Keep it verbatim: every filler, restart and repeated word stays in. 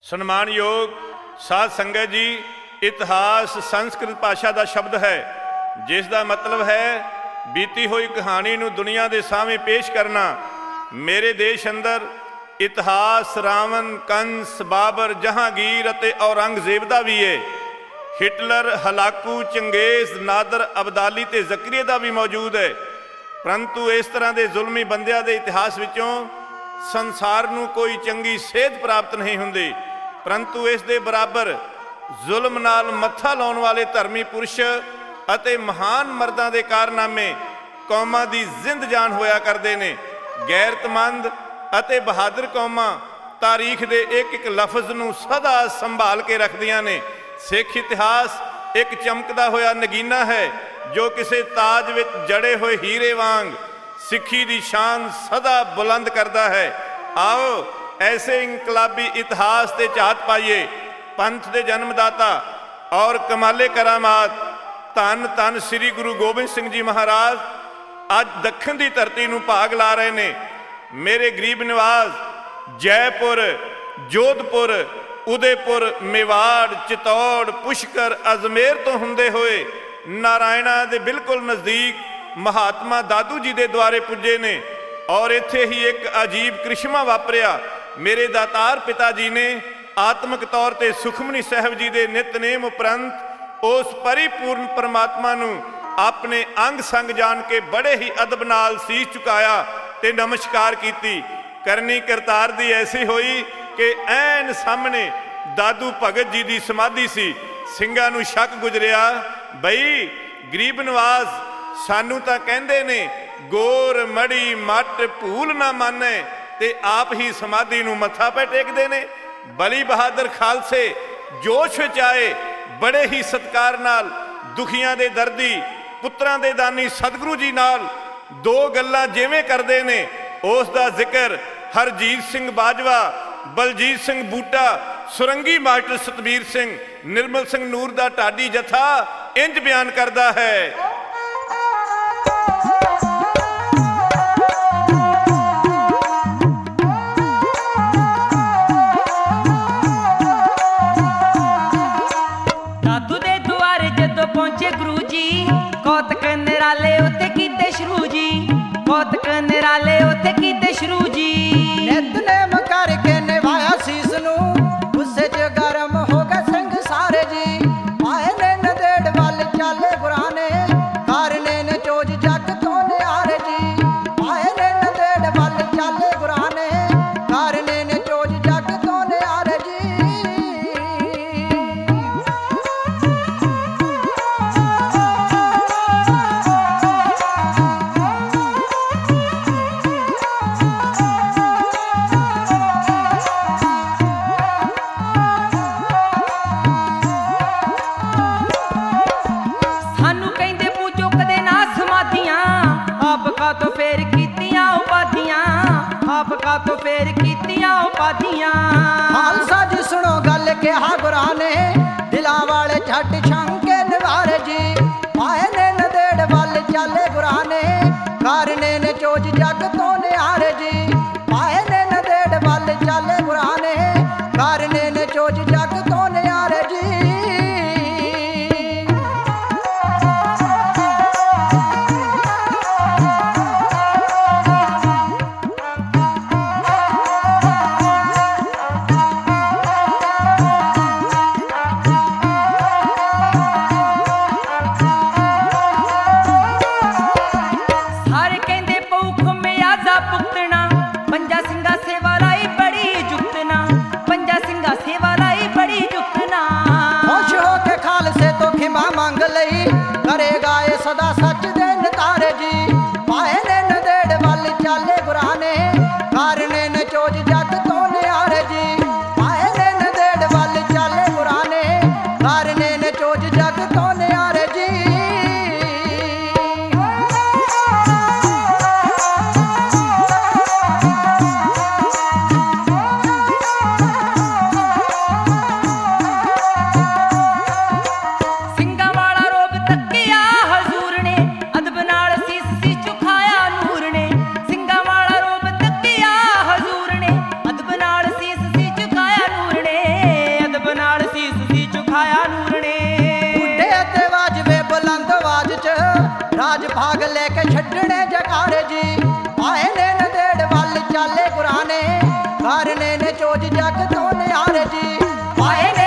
ਸਨਮਾਨਯੋਗ ਸਾਧ ਸੰਗਤ ਜੀ, ਇਤਿਹਾਸ ਸੰਸਕ੍ਰਿਤ ਭਾਸ਼ਾ ਦਾ ਸ਼ਬਦ ਹੈ ਜਿਸ ਦਾ ਮਤਲਬ ਹੈ ਬੀਤੀ ਹੋਈ ਕਹਾਣੀ ਨੂੰ ਦੁਨੀਆ ਦੇ ਸਾਹਮਣੇ ਪੇਸ਼ ਕਰਨਾ। ਮੇਰੇ ਦੇਸ਼ ਅੰਦਰ ਇਤਿਹਾਸ ਰਾਵਣ, ਕੰਸ, ਬਾਬਰ, ਜਹਾਂਗੀਰ ਅਤੇ ਔਰੰਗਜ਼ੇਬ ਦਾ ਵੀ ਹੈ। Hitler, Hulagu, Genghis, Nadir, Abdali ਤੇ ਜ਼ਕਰੀਆ ਦਾ ਵੀ ਮੌਜੂਦ ਹੈ। ਪਰੰਤੂ ਇਸ ਤਰ੍ਹਾਂ ਦੇ ਜ਼ੁਲਮੀ ਬੰਦਿਆਂ ਦੇ ਇਤਿਹਾਸ ਵਿੱਚੋਂ ਸੰਸਾਰ ਨੂੰ ਕੋਈ ਚੰਗੀ ਸੇਧ ਪ੍ਰਾਪਤ ਨਹੀਂ ਹੁੰਦੀ। ਪਰੰਤੂ ਇਸ ਦੇ ਬਰਾਬਰ ਜ਼ੁਲਮ ਨਾਲ ਮੱਥਾ ਲਾਉਣ ਵਾਲੇ ਧਰਮੀ ਪੁਰਸ਼ ਅਤੇ ਮਹਾਨ ਮਰਦਾਂ ਦੇ ਕਾਰਨਾਮੇ ਕੌਮਾਂ ਦੀ ਜ਼ਿੰਦ ਜਾਨ ਹੋਇਆ ਕਰਦੇ ਨੇ। ਗੈਰਤਮੰਦ ਅਤੇ ਬਹਾਦਰ ਕੌਮਾਂ ਤਾਰੀਖ ਦੇ ਇੱਕ ਇੱਕ ਲਫ਼ਜ਼ ਨੂੰ ਸਦਾ ਸੰਭਾਲ ਕੇ ਰੱਖਦੀਆਂ ਨੇ। ਸਿੱਖ ਇਤਿਹਾਸ ਇੱਕ ਚਮਕਦਾ ਹੋਇਆ ਨਗੀਨਾ ਹੈ ਜੋ ਕਿਸੇ ਤਾਜ ਵਿੱਚ ਜੜੇ ਹੋਏ ਹੀਰੇ ਵਾਂਗ ਸਿੱਖੀ ਦੀ ਸ਼ਾਨ ਸਦਾ ਬੁਲੰਦ ਕਰਦਾ ਹੈ। ਆਓ ਐਸੇ ਇਨਕਲਾਬੀ ਇਤਿਹਾਸ ਤੇ ਝਾਤ ਪਾਈਏ। ਪੰਥ ਦੇ ਜਨਮਦਾਤਾ ਔਰ ਕਮਾਲੇ ਕਰਾਮਾਤ ਧੰਨ ਧੰਨ ਸ੍ਰੀ ਗੁਰੂ ਗੋਬਿੰਦ ਸਿੰਘ ਜੀ ਮਹਾਰਾਜ ਅੱਜ ਦੱਖਣ ਦੀ ਧਰਤੀ ਨੂੰ ਭਾਗ ਲਾ ਰਹੇ ਨੇ। ਮੇਰੇ ਗਰੀਬ ਨਿਵਾਸ ਜੈਪੁਰ, ਜੋਧਪੁਰ, ਉਦੈਪੁਰ, ਮੇਵਾੜ, ਚਿਤੌੜ, ਪੁਸ਼ਕਰ, ਅਜਮੇਰ ਤੋਂ ਹੁੰਦੇ ਹੋਏ ਨਾਰਾਇਣਾ ਦੇ ਬਿਲਕੁਲ ਨਜ਼ਦੀਕ ਮਹਾਤਮਾ ਦਾਦੂ ਜੀ ਦੇ ਦੁਆਰੇ ਪੁੱਜੇ ਨੇ ਔਰ ਇੱਥੇ ਹੀ ਇੱਕ ਅਜੀਬ ਕ੍ਰਿਸ਼ਮਾ ਵਾਪਰਿਆ। ਮੇਰੇ ਦਾਤਾਰ ਪਿਤਾ ਜੀ ਨੇ ਆਤਮਿਕ ਤੌਰ ਤੇ ਸੁਖਮਨੀ ਸਾਹਿਬ ਜੀ ਦੇ ਨਿਤਨੇਮ ਉਪਰੰਤ ਉਸ ਪਰਿਪੂਰਨ ਪਰਮਾਤਮਾ ਨੂੰ ਆਪਣੇ ਅੰਗ ਸੰਗ ਜਾਣ ਕੇ ਬੜੇ ਹੀ ਅਦਬ ਨਾਲ ਸੀਸ ਝੁਕਾਇਆ ਤੇ ਨਮਸਕਾਰ ਕੀਤੀ। ਕਰਨੀ ਕਰਤਾਰ ਦੀ ਐਸੀ ਹੋਈ ਕਿ ਐਨ ਸਾਹਮਣੇ ਦਾਦੂ ਭਗਤ ਜੀ ਦੀ ਸਮਾਧੀ ਸੀ। ਸਿੰਘਾਂ ਨੂੰ ਸ਼ੱਕ ਗੁਜ਼ਰਿਆ, ਬਈ ਗਰੀਬ ਨਵਾਜ਼ ਸਾਨੂੰ ਤਾਂ ਕਹਿੰਦੇ ਨੇ ਗੋਰ ਮੜੀ ਮੱਟ ਭੂਲ ਨਾ ਮਾਨੇ ਤੇ ਆਪ ਹੀ ਸਮਾਧੀ ਨੂੰ ਮੱਥਾ ਪੈ ਟੇਕਦੇ ਨੇ। ਬਲੀ ਬਹਾਦਰ ਖਾਲਸੇ ਜੋਸ਼ ਵਿੱਚ ਆਏ, ਬੜੇ ਹੀ ਸਤਿਕਾਰ ਨਾਲ ਦੁਖੀਆਂ ਦੇ ਦਰਦੀ, ਪੁੱਤਰਾਂ ਦੇ ਦਾਨੀ ਸਤਿਗੁਰੂ ਜੀ ਨਾਲ ਦੋ ਗੱਲਾਂ ਜਿਵੇਂ ਕਰਦੇ ਨੇ ਉਸ ਦਾ ਜ਼ਿਕਰ ਹਰਜੀਤ ਸਿੰਘ ਬਾਜਵਾ, ਬਲਜੀਤ ਸਿੰਘ ਬੂਟਾ, ਸੁਰੰਗੀ ਮਾਸਟਰ ਸਤਬੀਰ ਸਿੰਘ, ਨਿਰਮਲ ਸਿੰਘ ਨੂਰ ਦਾ ਢਾਡੀ ਜਥਾ ਇੰਜ ਬਿਆਨ ਕਰਦਾ ਹੈ। ਦਾਦੂ ਦੇ ਦੁਆਰੇ ਜਦੋਂ ਪਹੁੰਚੇ ਗੁਰੂ ਜੀ, ਕੌਤਕ ਨਿਰਾਲੇ ਉੱਤੇ ਕੀਤੇ ਸ਼ੁਰੂ ਜੀ, ਕੌਤਕ ਨਿਰਾਲੇ ਉੱਤੇ ਕੀਤੇ ਸ਼ੁਰੂ ਜੀ। ਨਿਤਨੇਮ ਕਰਕੇ ਨਿਭਾਇਆ ਸੀਸ ਨੂੰ, ਗੁੱਸੇ 'ਚ ਗਰਮ ਹੋ ਗਏ ਸਿੰਘ ਸਾਰੇ ਜੀ। ਆਏ ਨੇ ਨੰਦੇੜ ਵੱਲ ਚਾਲੇ ਗੁਰਾਂ ਨੇ, ਕਾਰਨੇ ਨੇ ਚੋਜ ਜੱਗ ਤੋਂ ਨਿਆਰੇ ਜੀ। ਆਏ ਨੇ ਨੰਦੇੜ ਵੱਲ ਚਾਲੇ ਗੁਰਾਂ ਨੇ, ਕਾਰਨੇ ਨੇ ਚੋਜ ਜੱਗ ਤੋਂ ਨਿਆਰੇ ਜੀ। ਸਾਨੂੰ ਕਹਿੰਦੇ ਪੂਜੋ ਕਦੇ ਨਾ ਸਮਾਧੀਆਂ, ਆਪ ਕਾ ਤੋਂ ਫੇਰ ਕੀਤੀਆਂ ਉਪਾਧੀਆਂ, ਆਪ ਕਾ ਤੋਂ ਫੇਰ ਕੀਤੀਆਂ ਉਪਾਧੀਆਂ। ਖਾਲਸਾ ਜੀ ਸੁਣੋ ਗੱਲ ਕਿਹਾ ਗੁਰਾਂ ਨੇ, ਦਿਲਾਂ ਵਾਲੇ ਛੱਡ ਸ਼ੰਕੇ ਨਿਵਾਰੇ ਜੀ। ਆਏ ਨੇ ਨੰਦੇੜ ਵੱਲ ਚਾਲੇ ਗੁਰਾਂ ਨੇ, ਕਾਰਨੇ ਨੇ ਚੋਜ ਜੱਗ ਤੋਂ ਨਿਆਰੇ ਜੀ। ਆਏ ਨੇ ਨੰਦੇੜ ਵੱਲ ਚਾਲੇ ਗੁਰਾਂ ਨੇ, ਕਾਰਨੇ ਨੇ ਚੋਜ ਜੱਗ ਤੋਂ ਨਿਆਰੇ ਜੀ। ਸਾਰੇ ਕਹਿੰਦੇ ਪਊ ਖਮਿਆਜ਼ਾ ਭੁਗਤਣਾ, ਪੰਜਾ ਸਿੰਘਾਂ ਸੇਵਾ ਲਈ ਬੜੀ ਜੁਗਤਣਾ, ਪੰਜਾ ਸਿੰਘਾਂ ਸੇਵਾ ਲਈ ਰਾਜ ਭਾਗ ਲੈ ਕੇ ਛੱਡਣੇ ਜਕਾਰੇ ਜੀ ਆਏ ਨੇ ਨੰਦੇੜ ਵੱਲ ਚਾਲੇ ਗੁਰਾਨੇ ਕਾਰਨੇ ਨੇ ਚੋਜ ਜਗ ਤੋਂ ਨਿਆਰੇ ਜੀ ਆਏ